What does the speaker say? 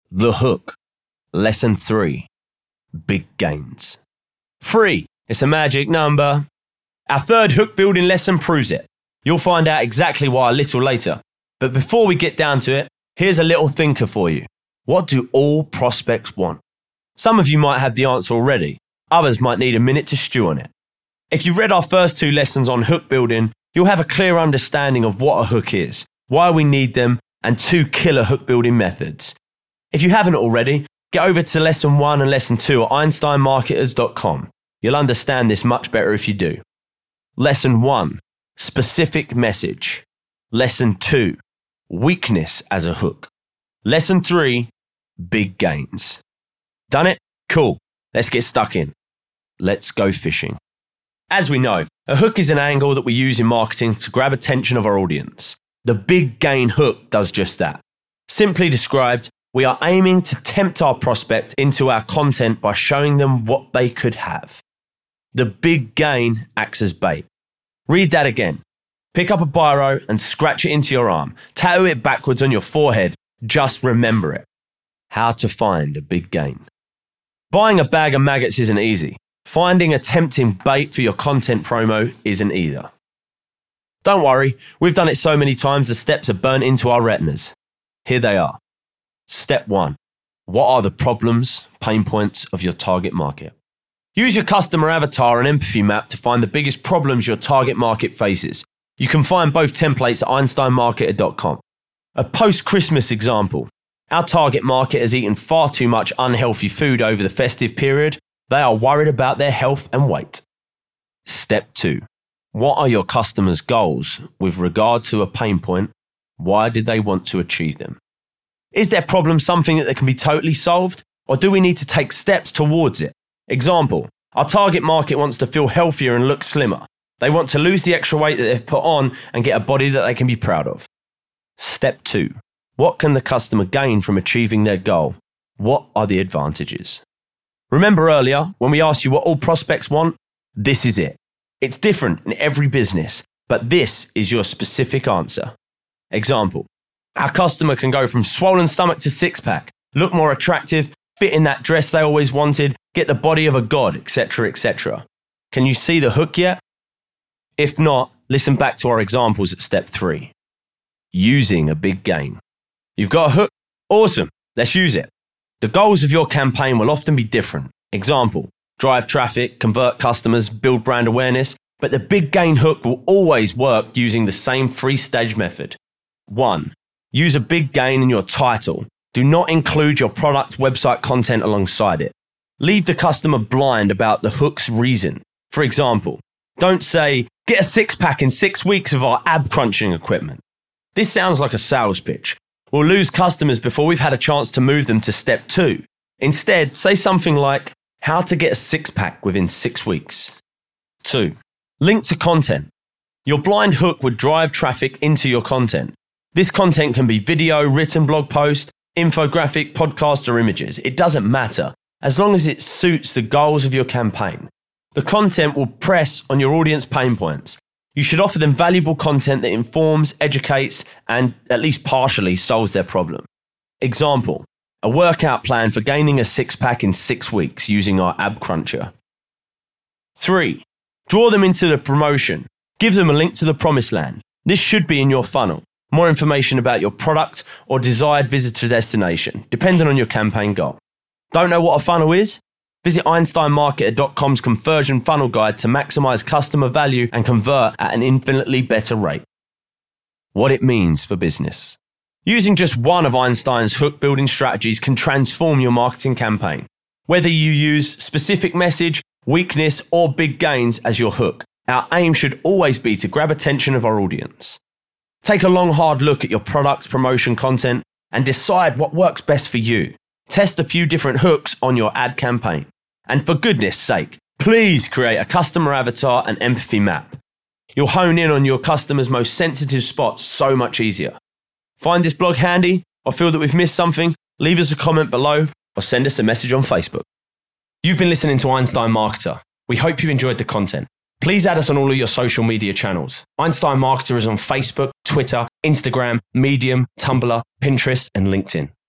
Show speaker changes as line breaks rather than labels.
The hook. Lesson 3. Big gains. 3. It's a magic number. Our third hook building lesson proves it. You'll find out exactly why a little later. But before we get down to it, here's a little thinker for you. What do all prospects want? Some of you might have the answer already. Others might need a minute to stew on it. If you've read our first 2 lessons on hook building, you'll have a clear understanding of what a hook is, why we need them, and 2 killer hook building methods. If you haven't already, get over to lesson 1 and lesson 2 at einsteinmarketers.com. You'll understand this much better if you do. Lesson 1, specific message. Lesson 2, weakness as a hook. Lesson 3, big gains. Done it? Cool. Let's get stuck in. Let's go fishing. As we know, a hook is an angle that we use in marketing to grab attention of our audience. The big gain hook does just that. Simply described, we are aiming to tempt our prospect into our content by showing them what they could have. The big gain acts as bait. Read that again. Pick up a biro and scratch it into your arm. Tattoo it backwards on your forehead. Just remember it. How to find a big gain. Buying a bag of maggots isn't easy. Finding a tempting bait for your content promo isn't either. Don't worry, we've done it so many times the steps are burnt into our retinas. Here they are. Step 1. What are the problems, pain points of your target market? Use your customer avatar and empathy map to find the biggest problems your target market faces. You can find both templates at einsteinmarketer.com. A post-Christmas example. Our target market has eaten far too much unhealthy food over the festive period. They are worried about their health and weight. Step 2. What are your customers' goals with regard to a pain point? Why did they want to achieve them? Is their problem something that can be totally solved, or do we need to take steps towards it? Example, our target market wants to feel healthier and look slimmer. They want to lose the extra weight that they've put on and get a body that they can be proud of. Step 2. What can the customer gain from achieving their goal? What are the advantages? Remember earlier when we asked you what all prospects want? This is it. It's different in every business, but this is your specific answer. Example, our customer can go from swollen stomach to six-pack, look more attractive, fit in that dress they always wanted, get the body of a god, etc., etc. Can you see the hook yet? If not, listen back to our examples at step 3. Using a big gain. You've got a hook? Awesome, let's use it. The goals of your campaign will often be different. Example, drive traffic, convert customers, build brand awareness, but the big gain hook will always work using the same 3-stage method. 1. Use a big gain in your title. Do not include your product website content alongside it. Leave the customer blind about the hook's reason. For example, don't say, get a 6-pack in 6 weeks of our ab crunching equipment. This sounds like a sales pitch. We'll lose customers before we've had a chance to move them to step 2. Instead, say something like, how to get a 6-pack within 6 weeks. 2. Link to content. Your blind hook would drive traffic into your content. This content can be video, written blog post, infographic, podcast, or images. It doesn't matter, as long as it suits the goals of your campaign. The content will press on your audience pain points. You should offer them valuable content that informs, educates, and at least partially solves their problem. Example, a workout plan for gaining a 6-pack in 6 weeks using our ab cruncher. 3. Draw them into the promotion. Give them a link to the promised land. This should be in your funnel. More information about your product or desired visitor destination, depending on your campaign goal. Don't know what a funnel is? Visit einsteinmarketer.com's conversion funnel guide to maximize customer value and convert at an infinitely better rate. What it means for business. Using just one of Einstein's hook building strategies can transform your marketing campaign. Whether you use specific message, weakness, or big gains as your hook, our aim should always be to grab attention of our audience. Take a long, hard look at your product promotion content and decide what works best for you. Test a few different hooks on your ad campaign. And for goodness sake, please create a customer avatar and empathy map. You'll hone in on your customers' most sensitive spots so much easier. Find this blog handy or feel that we've missed something? Leave us a comment below or send us a message on Facebook. You've been listening to Einstein Marketer. We hope you enjoyed the content. Please add us on all of your social media channels. Einstein Marketer is on Facebook, Twitter, Instagram, Medium, Tumblr, Pinterest, and LinkedIn.